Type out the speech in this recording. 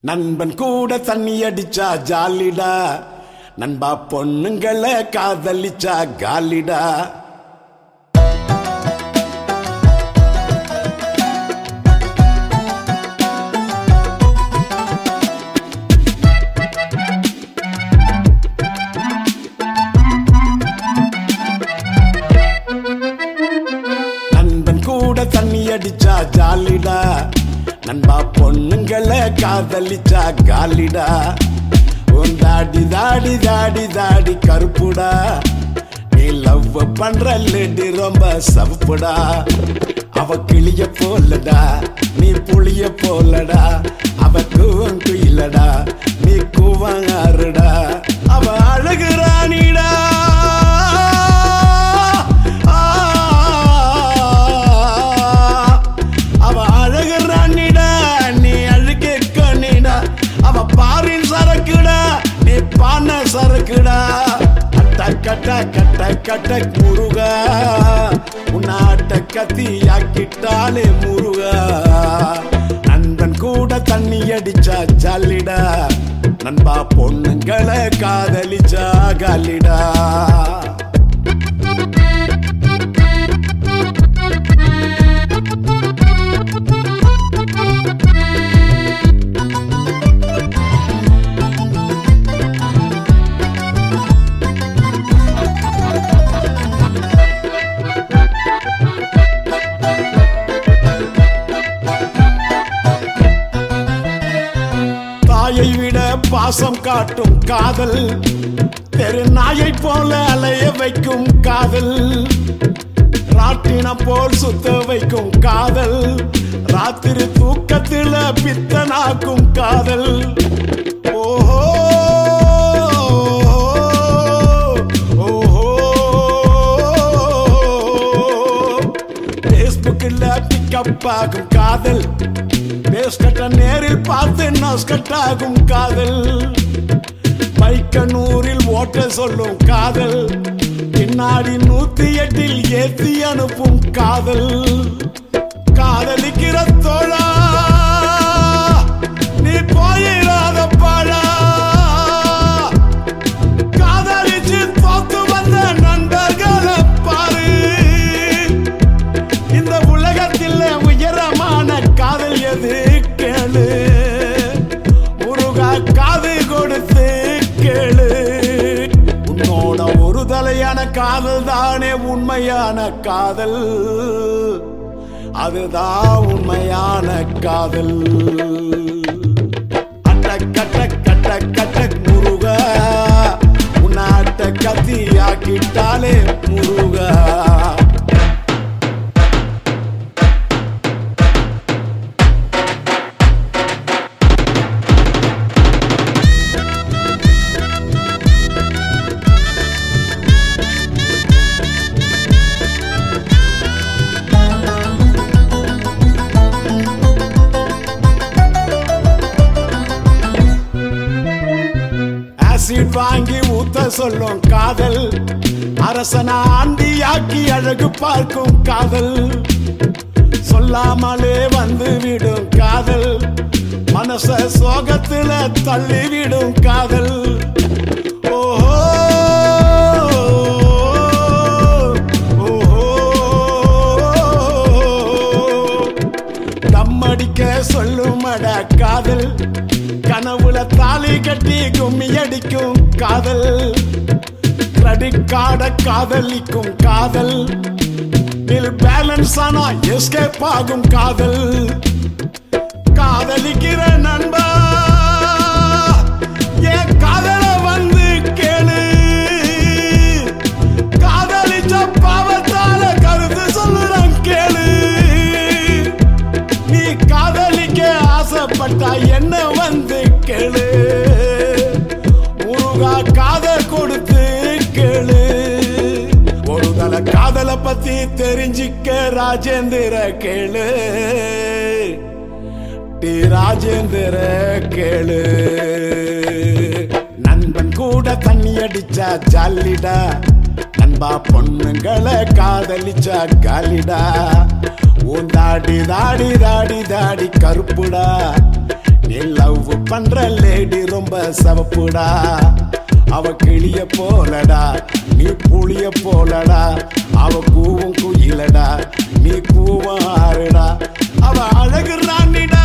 நண்பன் கூட தண்ணி அடிச்சா ஜாலிடா, நண்பா பொண்ணுங்களை காதலிச்சா காலிடா. நண்பன் கூட தண்ணி அடிச்சா ஜாலிடா, நண்பா பொண்ணுங்களை காதலிச்சா காலிடா. உன் தாடி தாடி தாடி தாடி கருப்புடா, நீ லவ் பண்ற லேடி ரொம்ப சவுப்புடா. அவ கிளிய போலடா, நீ புளிய போலடா. அவ கூவன் குயிலடா, நீ கூவாருடா. அவ அழகு ராணிடா, அவ அழகு ராணிடா, நீ அழுகே கண்ணிடா. அவ பாரின் சரக்குடா, நீ பான சரக்குடா. கட்ட கட்ட கட்ட கட்ட முருகா, உன்னாட்ட கத்தியாக்கிட்டாலே முருகா. நண்பன் கூட தண்ணி அடிச்சா ஜாலிடா, நண்பா பொண்ணுங்களை காதலிச்சா காலிடா. தாயை விட பாசம் காட்டும் காதல், தெரு நாயை போல அலைய வைக்கும் காதல். ராட்டினம் போல் சுத்த வைக்கும் காதல், ராத்திரி தூக்கத்தில் பித்தனாக்கும் காதல். ஓஹோ ஓஹோ, பேஸ்புக்கில் பிக்கப் ஆகும் காதல், பேஸ்கட்ட நேரில் பார்த்து நஸ்கட்டாகும் காதல். பைக்கனூரில் ஓட்ட சொல்லும் காதல், பின்னாடி 108 ஏத்தி அனுப்பும் காதல். காதலிக்கிற தோழா, நீ போயிடாத பாழா. காதலிச்சு தோத்து வந்த நண்பர்களை பாரு. இந்த உலகத்தில் உயரமான காதல் எது கேளு, முருகா காது கொடுத்து கேளு. உன்னோட ஒரு தலையான காதல் தானே உண்மையான காதல், அதுதான் உண்மையான காதல். அட்ட கட்ட கட்ட கட்ட முருகா, உன்னாட்ட கத்தியாக்கிட்டாலே முருகா. ஆசிட் வாங்கி ஊத்த சொல்லும் காதல், அரசனா ஆண்டியாக்கி அழகு பார்க்கும் காதல். சொல்லாமலே வந்து விடும் காதல், மனச சோகத்துல தள்ளிவிடும் காதல். ஓஹோ ஓஹோ, தம்மடிக்க சொல்லுமடா காதல், கனவுல தாலி கட்டி கும்மி அடிக்கும் காதல். கிரெடிட் கார்ட காதலிக்கும் காதல், பில் பேலன்ஸ் ஆனா எஸ்கேப் ஆகும் காதல். காதலிக்கிற நண்பா, என் காதல வந்து கேளு. காதலிச்ச பாவத்தால கருத்து சொல்லுறேன் கேளு. நீ காதலிக்க ஆசைப்பட்டா என்ன வந்து கேளு, முருகா காத கொடுத்து கேளு. ஒரு தல காதல பத்தி தெரிஞ்சிக்க ராஜேந்திர கேளு, டி ராஜேந்திர கேளு. நண்பன் கூட தண்ணி அடிச்சா ஜாலிடா, நண்பா பொண்ணுங்களை காதலிச்சா காலிடா. உன் தாடி தாடி தாடி தாடி கருப்புடா, நீ லவ் பண்ற லேடி ரொம்ப சவப்புடா. அவ கிளிய போலடா, நீ புளிய போலடா. அவ கூவும் குயிலடா, நீ கூவம் ஆறுடா. அவ அழகு ராணிடா.